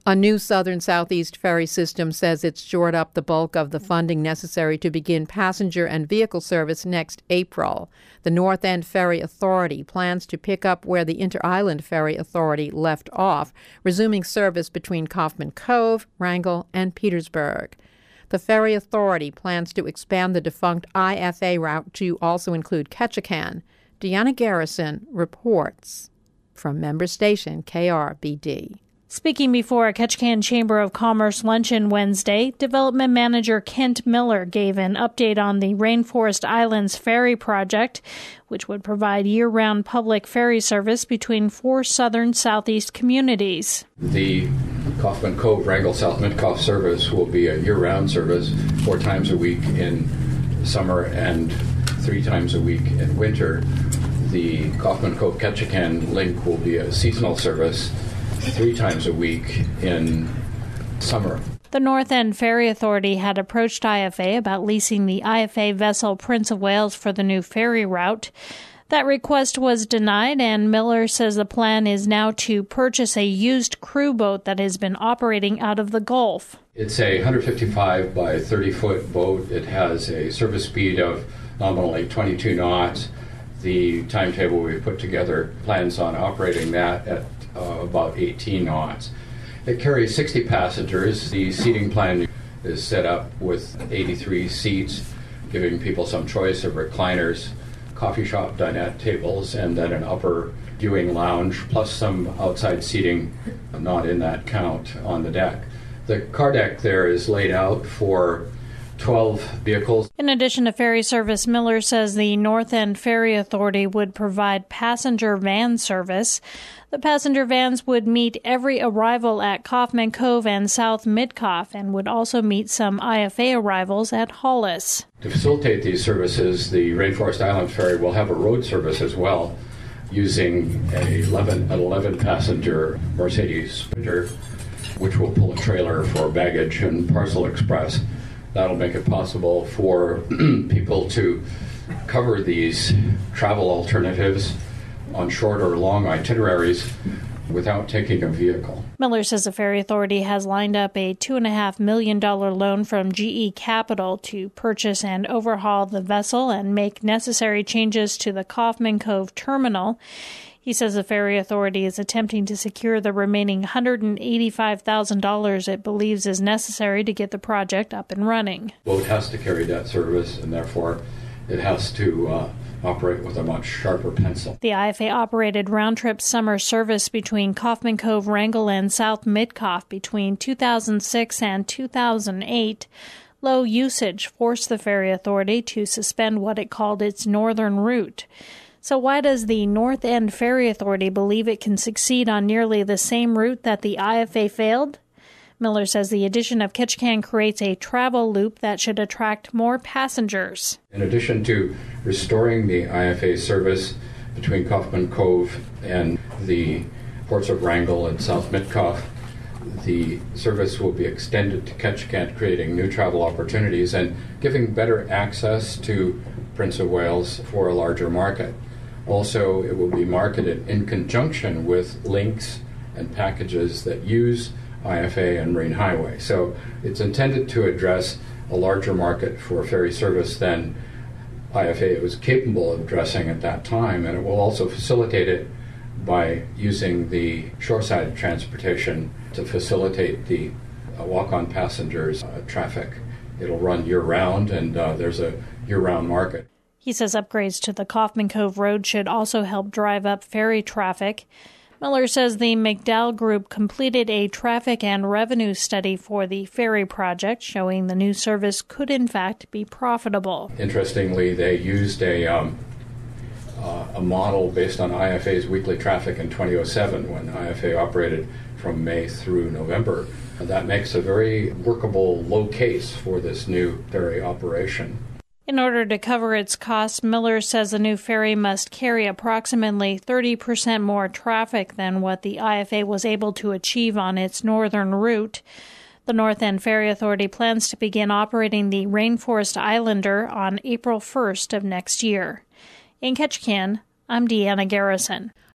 A new Southern Southeast ferry system says it's shored up the bulk of the funding necessary to begin passenger and vehicle service next April. The North End Ferry Authority plans to pick up where the Inter-Island Ferry Authority left off, resuming service between Kaufman Cove, Wrangell, and Petersburg. The Ferry Authority plans to expand the defunct IFA route to also include Ketchikan. Deanna Garrison reports from member station KRBD. Speaking before a Ketchikan Chamber of Commerce luncheon Wednesday, Development Manager Kent Miller gave an update on the Rainforest Islands Ferry project, which would provide year-round public ferry service between 4 southern southeast communities. The Kaufman Cove Wrangell South Mitkoff service will be a year-round service 4 times a week in summer and 3 times a week in winter. The Kaufman Cove Ketchikan link will be a seasonal service 3 times a week in summer. The North End Ferry Authority had approached IFA about leasing the IFA vessel Prince of Wales for the new ferry route. That request was denied, and Miller says the plan is now to purchase a used crew boat that has been operating out of the Gulf. It's a 155 by 30-foot boat. It has a service speed of nominally 22 knots. The timetable we put together plans on operating that at about 18 knots. It carries 60 passengers. The seating plan is set up with 83 seats, giving people some choice of recliners, coffee shop dinette tables, and then an upper viewing lounge, plus some outside seating, not in that count, on the deck. The car deck there is laid out for 12 vehicles. In addition to ferry service, Miller says the North End Ferry Authority would provide passenger van service. The passenger vans would meet every arrival at Kaufman Cove and South Mitkoff and would also meet some IFA arrivals at Hollis. To facilitate these services, the Rainforest Island Ferry will have a road service as well, using an 11-passenger Mercedes Sprinter, which will pull a trailer for baggage and parcel express. That'll make it possible for people to cover these travel alternatives on short or long itineraries without taking a vehicle. Miller says the Ferry Authority has lined up a $2.5 million loan from GE Capital to purchase and overhaul the vessel and make necessary changes to the Kaufman Cove terminal. He says the Ferry Authority is attempting to secure the remaining $185,000 it believes is necessary to get the project up and running. The boat has to carry debt service, and therefore it has to operate with a much sharper pencil. The IFA-operated round-trip summer service between Kaufman Cove, Wrangell, and South Mitkoff between 2006 and 2008. Low usage forced the Ferry Authority to suspend what it called its northern route. So why does the North End Ferry Authority believe it can succeed on nearly the same route that the IFA failed? Miller says the addition of Ketchikan creates a travel loop that should attract more passengers. In addition to restoring the IFA service between Kaufman Cove and the ports of Wrangell and South Mitkoff, the service will be extended to Ketchikan, creating new travel opportunities and giving better access to Prince of Wales for a larger market. Also, it will be marketed in conjunction with links and packages that use IFA and Marine Highway. So it's intended to address a larger market for ferry service than IFA was capable of addressing at that time, and it will also facilitate it by using the shoreside transportation to facilitate the walk-on passengers traffic. It'll run year-round, and there's a year-round market. He says upgrades to the Kaufman Cove Road should also help drive up ferry traffic. Miller says the McDowell Group completed a traffic and revenue study for the ferry project, showing the new service could in fact be profitable. Interestingly, they used a model based on IFA's weekly traffic in 2007, when IFA operated from May through November. That makes a very workable low case for this new ferry operation. In order to cover its costs, Miller says the new ferry must carry approximately 30% more traffic than what the IFA was able to achieve on its northern route. The North End Ferry Authority plans to begin operating the Rainforest Islander on April 1st of next year. In Ketchikan, I'm Deanna Garrison.